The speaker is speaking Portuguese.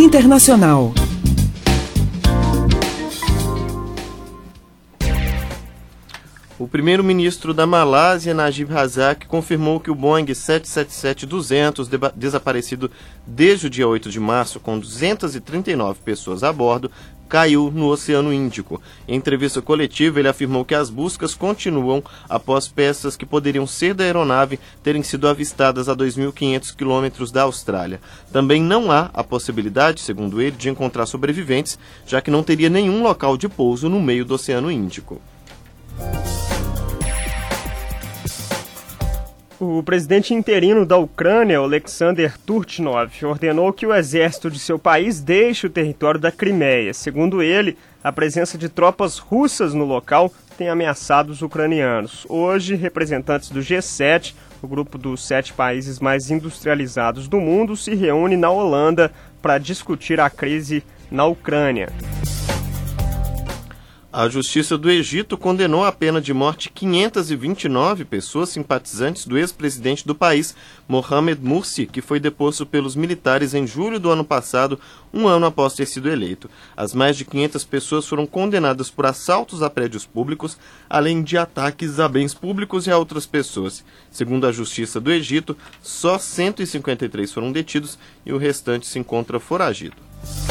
Internacional. O primeiro-ministro da Malásia, Najib Razak, confirmou que o Boeing 777-200, desaparecido desde o dia 8 de março, com 239 pessoas a bordo, caiu no Oceano Índico. Em entrevista coletiva, ele afirmou que as buscas continuam após peças que poderiam ser da aeronave terem sido avistadas a 2.500 quilômetros da Austrália. Também não há a possibilidade, segundo ele, de encontrar sobreviventes, já que não teria nenhum local de pouso no meio do Oceano Índico. O presidente interino da Ucrânia, Alexander Turchinov, ordenou que o exército de seu país deixe o território da Crimeia. Segundo ele, a presença de tropas russas no local tem ameaçado os ucranianos. Hoje, representantes do G7, o grupo dos 7 países mais industrializados do mundo, se reúne na Holanda para discutir a crise na Ucrânia. A Justiça do Egito condenou a pena de morte 529 pessoas simpatizantes do ex-presidente do país, Mohamed Morsi, que foi deposto pelos militares em julho do ano passado, um ano após ter sido eleito. As mais de 500 pessoas foram condenadas por assaltos a prédios públicos, além de ataques a bens públicos e a outras pessoas. Segundo a Justiça do Egito, só 153 foram detidos e o restante se encontra foragido.